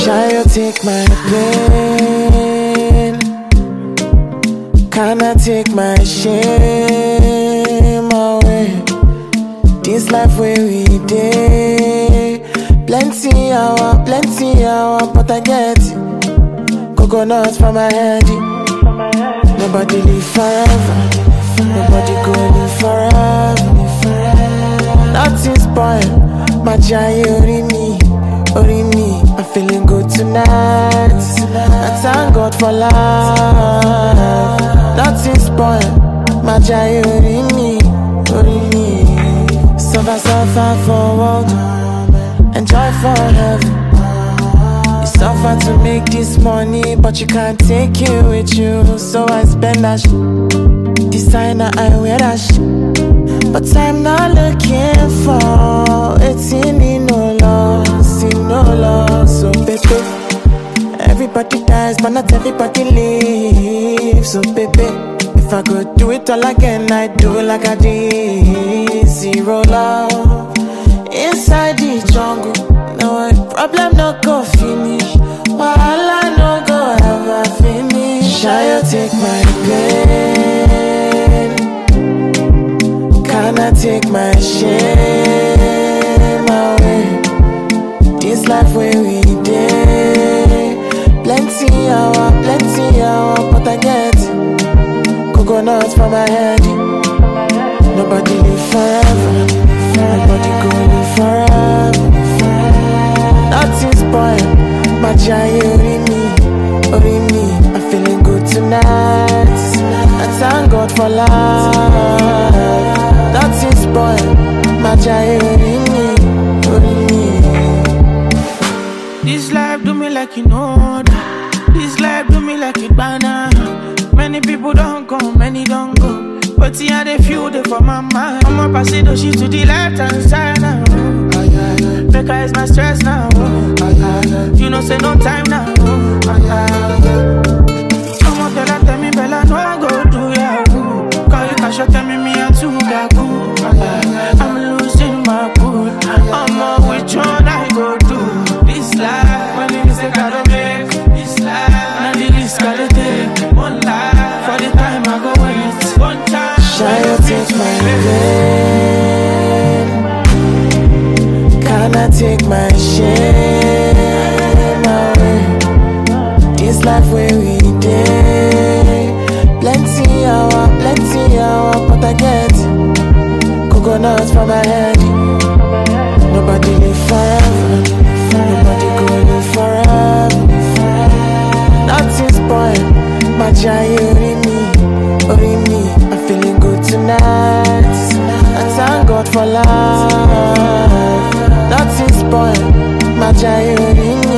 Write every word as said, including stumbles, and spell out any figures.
Shall you take my pain? Can I take my shame away? This life where we day, plenty hour, plenty hour, but I get it. Coconuts for my head. Nobody live forever, nobody go live forever. Nothing spoil, my giant ori me, ori me. I'm feeling good tonight. I thank God for life. Nothing spoil, my giant ori me, ori me. Suffer, suffer for world, enjoy for heaven. You suffer to make this money, but you can't take it with you. So I spend that shit. Designer, I wear that shit. But I'm not looking for it's in no loss, in no loss. So baby, everybody dies, but not everybody lives. So baby, if I could do it all again, I'd do it like I did. Zero love inside the jungle. No problem, no go finish. Wahala no go ever finish. Shall you take my pain? Can I take my shame away? This life where we day, plenty hour, plenty hour, but I get it. Coconuts for my head. Nobody live forever, nobody go live forever. Nothing spoil, my giant ori me, ori me. I'm feeling good tonight. I thank God for life. Nothing spoil, my giant ori me, ori me. This life do me like you know that. This life do me like it banana. Many people don't come, many don't go. But yeah, they feel they for my mind. I'm up, I see those shit to the left hand side now. Make her is my stress now. You know, say no time now. Some of them tell me, Bella, no, I go do ya. Call you cash, tell me, me, I'm too gaku. I'm losing my cool. I'm on which one I go do. This life, when it is a gotta make. This life, now the least gotta take. One life, for the time I go wait. One time. Shall you take my pain? Can I take my shame away? This life where we day, plenty hour, plenty hour, but I get it. Coconuts for my head. Nobody live forever, nobody go live forever. Nothing spoil, my giant ori me, ori me. I'm feeling good tonight. I thank God for life. Nothing spoil, my giant ori me.